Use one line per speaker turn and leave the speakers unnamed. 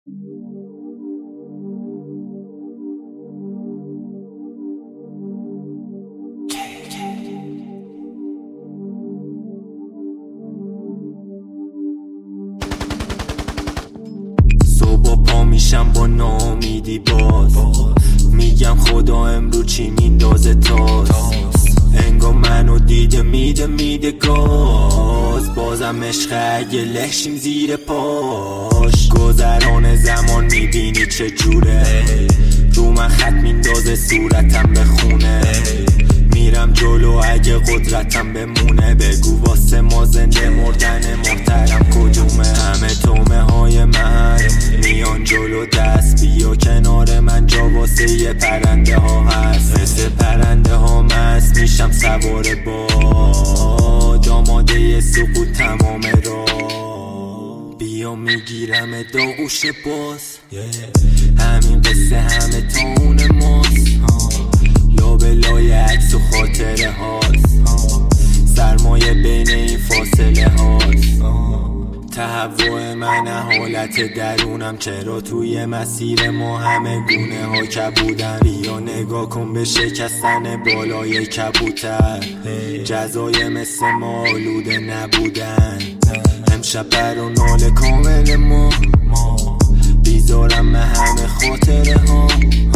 صبح پا میشم با ناامیدی باز میگم خدا امرو چی میندازه تاس انگار منو دیده میده گاز بازم عشق اگه لشیم زیر پاش گذران زمان میبینی چه جوره رو من خط میندازه صورتم بخونه میرم جلو اگه قدرتم بمونه بگو واسه ما زنده مردن محترم کدومه همه تومه های من میان جلو دست بیا کنار من جا واسه یه پرنده ها هست مثل پرنده ها مست میشم سوار باد آماده سقوط تمام را بیا میگیرم داغوش باز همین قصه همه تا اون ماست لابلای عکس و خاطره هاست سرمایه بین این فاصله هاست تهوع من حالت درونم چرا توی مسیر ما همه گونه ها کبودن بیا نگاه کن به شکستن بالای کبوتر جزای مثل ما آلوده نبودن امشب بر و نال کامل ما بیزارم همه خاطره ها